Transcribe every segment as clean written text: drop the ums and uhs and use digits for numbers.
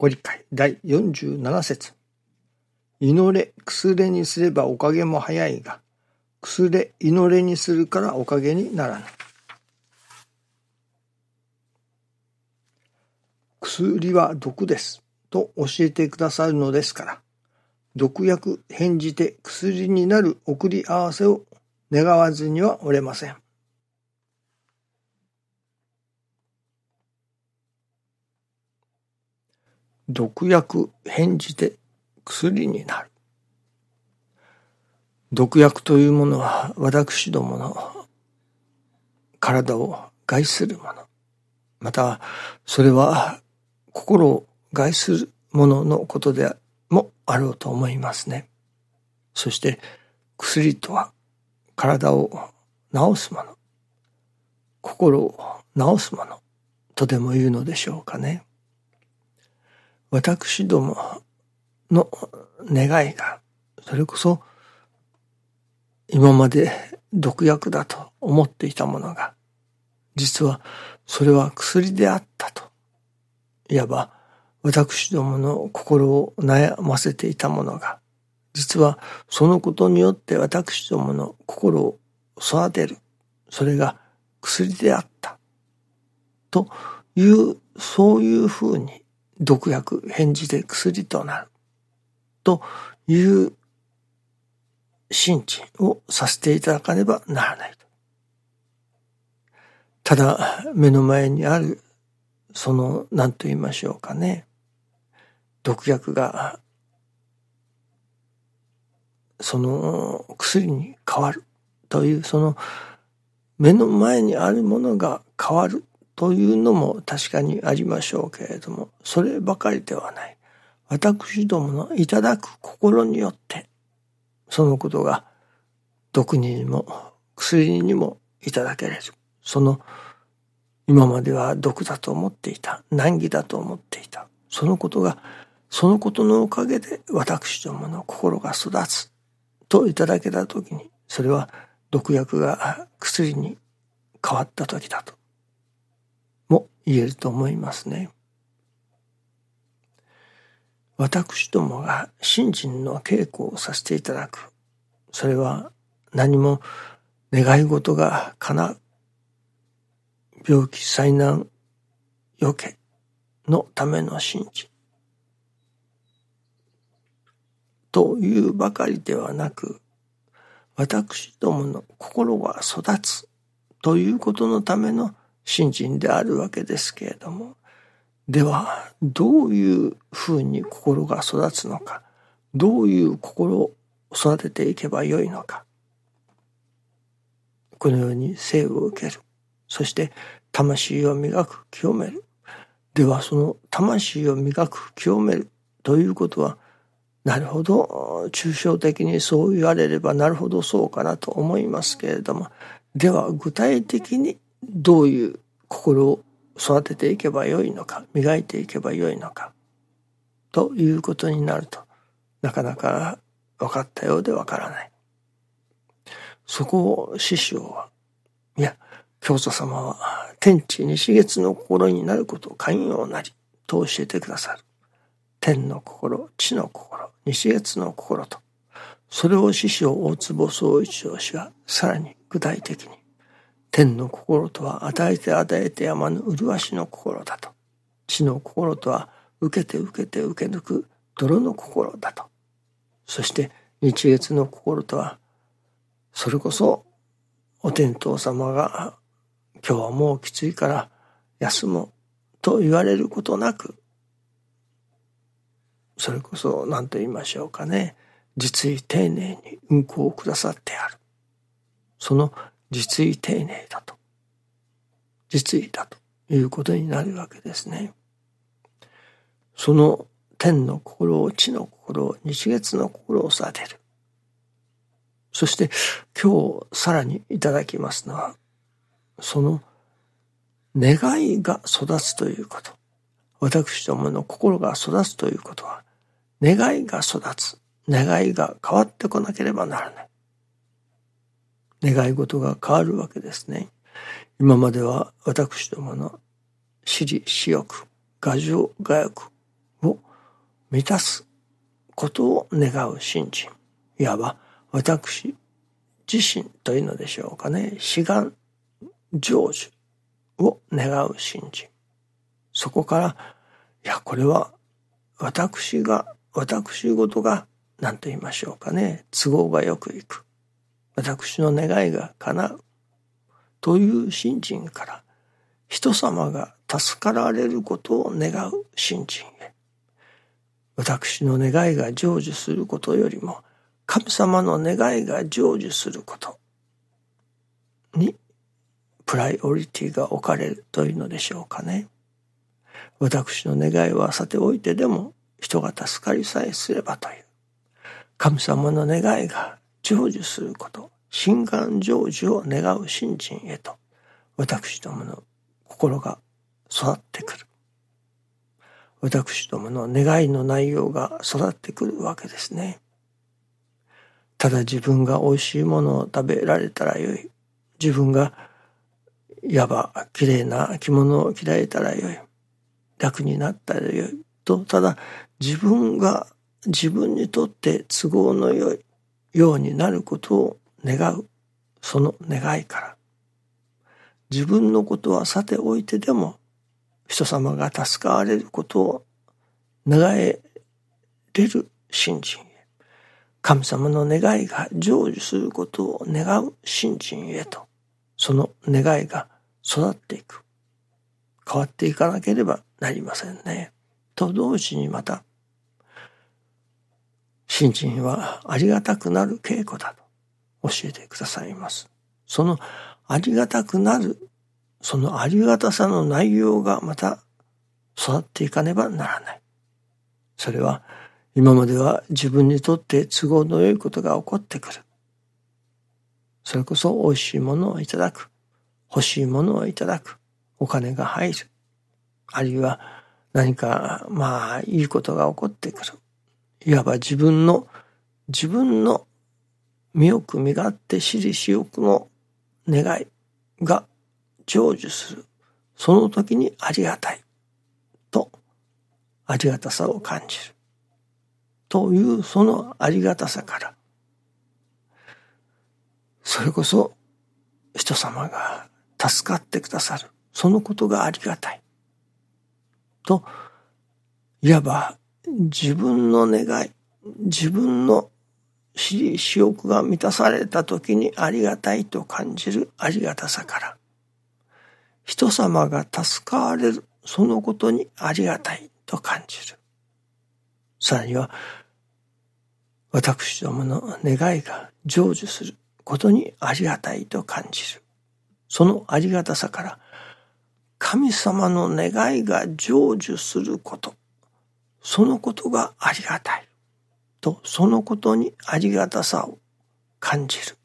ご理解第47節。祈れ、くすれにすればおかげも早いが、くすれ、祈れにするからおかげにならぬ。薬は毒ですと教えてくださるのですから、毒薬返じて薬になる送り合わせを願わずにはおれません。毒薬返じて薬になる。毒薬というものは私どもの体を害するもの、またそれは心を害するもののことでもあろうと思いますね。そして薬とは体を治すもの、心を治すものとでも言うのでしょうかね。私どもの願いがそれこそ今まで毒薬だと思っていたものが、実はそれは薬であったと。いわば私どもの心を悩ませていたものが、実はそのことによって私どもの心を育てる、それが薬であったという、そういうふうに毒薬返じて薬となるという心知をさせていただかねばならないと。ただ目の前にあるその何と言いましょうかね、毒薬がその薬に変わるという、その目の前にあるものが変わるというのも確かにありましょうけれども、そればかりではない。私どものいただく心によってそのことが毒にも薬にもいただけれる。その今までは毒だと思っていた、難儀だと思っていた、そのことが、そのことのおかげで私どもの心が育つといただけたときに、それは毒薬が薬に変わったときだとも言えると思いますね。私どもが信心の稽古をさせていただく、それは何も願い事が叶う、病気災難よけのための信心というばかりではなく、私どもの心が育つということのための信心であるわけですけれども、ではどういうふうに心が育つのか、どういう心を育てていけばよいのか、このように生を受ける、そして魂を磨く、清める。ではその魂を磨く、清めるということは、なるほど抽象的にそう言われればなるほどそうかなと思いますけれども、では具体的にどういう心を育てていけばよいのか、磨いていけばよいのかということになると、なかなか分かったようで分からない。そこを師匠は、いや教祖様は天地日月の心になることを寛容なりと教えてくださる。天の心、地の心、日月の心と、それを師匠大坪宗一郎氏はさらに具体的に、天の心とは与えて与えてやまぬ麗しの心だと、地の心とは受けて受けて受け抜く泥の心だと、そして日月の心とは、それこそお天道様が今日はもうきついから休もうと言われることなく、それこそ何と言いましょうかね、実意丁寧に運行をくださってある。その実意丁寧だと、実意だということになるわけですね。その天の心を、地の心を、日月の心を育てる。そして今日さらにいただきますのは、その願いが育つということ。私どもの心が育つということは、願いが育つ、願いが変わってこなければならない。願い事が変わるわけですね。今までは私どもの私利私欲、我情我欲を満たすことを願う信心。いわば私自身というのでしょうかね。志願成就を願う信心。そこから、いや、これは私事が、何と言いましょうかね。都合がよくいく。私の願いが叶う。という信心から、人様が助かられることを願う信心へ。私の願いが成就することよりも、神様の願いが成就することにプライオリティが置かれるというのでしょうかね。私の願いはさておいてでも人が助かりさえすればという神様の願いが成就すること、心願成就を願う信心へと私どもの心が育ってくる。私どもの願いの内容が育ってくるわけですね。ただ自分が美味しいものを食べられたらよい。自分がいわば綺麗な着物を着られたらよい。楽になったらよい。と、ただ自分が自分にとって都合のよいようになることを願う。その願いから。自分のことはさておいてでも人様が助かれることを願えれる信心へ。神様の願いが成就することを願う信心へと、その願いが育っていく。変わっていかなければなりませんね。と同時にまた、信心はありがたくなる稽古だと教えてくださいます。そのありがたくなる、そのありがたさの内容がまた育っていかねばならない。それは今までは自分にとって都合の良いことが起こってくる。それこそ美味しいものをいただく。欲しいものをいただく。お金が入る。あるいは何かいいことが起こってくる。いわば自分の身よく身勝手私利私欲の願いが成就する。その時にありがたいとありがたさを感じる。というそのありがたさから、それこそ人様が助かってくださる。そのことがありがたい。と、いわば自分の願い、自分の私利私欲が満たされた時にありがたいと感じるありがたさから、人様が助かれる、そのことにありがたいと感じる。さらには、私どもの願いが成就することにありがたいと感じる。そのありがたさから、神様の願いが成就すること、そのことがありがたいと、そのことにありがたさを感じる。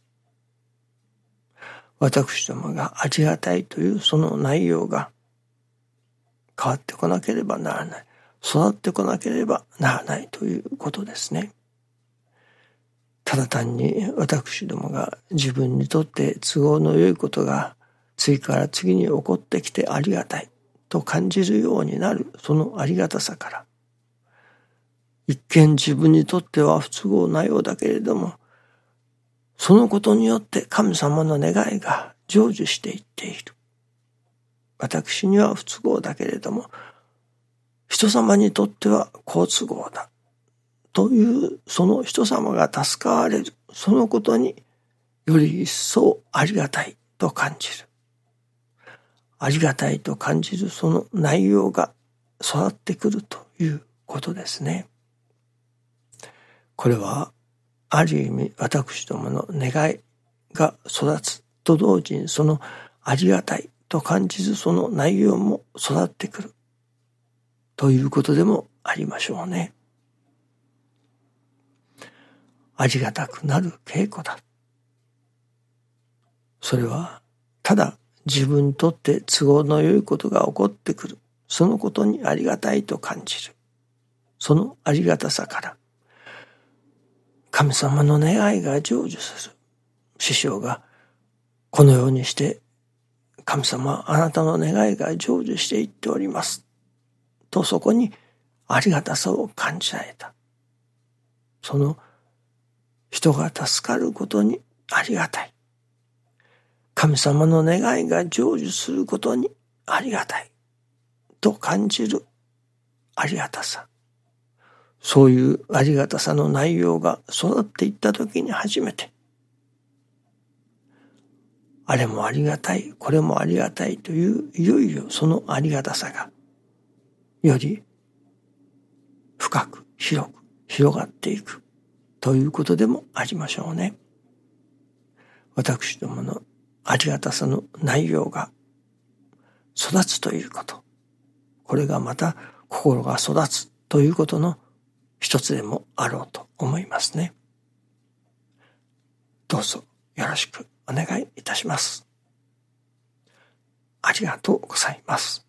私どもがありがたいというその内容が変わってこなければならない。育ってこなければならないということですね。ただ単に私どもが自分にとって都合の良いことが次から次に起こってきてありがたいと感じるようになるそのありがたさから、一見自分にとっては不都合なようだけれども、そのことによって神様の願いが成就していっている。私には不都合だけれども、人様にとっては好都合だ。というその人様が助かわれる、そのことにより一層ありがたいと感じる。ありがたいと感じるその内容が育ってくるということですね。これはある意味私どもの願いが育つと同時に、そのありがたいと感じるその内容も育ってくるということでもありましょうね。ありがたくなる稽古だ。それはただ自分にとって都合の良いことが起こってくる、そのことにありがたいと感じる。そのありがたさから神様の願いが成就する。師匠がこのようにして神様あなたの願いが成就していっておりますと、そこにありがたさを感じられた。その人が助かることにありがたい。神様の願いが成就することにありがたい。と感じるありがたさ。そういうありがたさの内容が育っていったときに初めて、あれもありがたい、これもありがたいという、いよいよそのありがたさが、より深く広く広がっていくということでもありましょうね。私どものありがたさの内容が育つということ。これがまた心が育つということの一つでもあろうと思いますね。どうぞよろしくお願いいたします。ありがとうございます。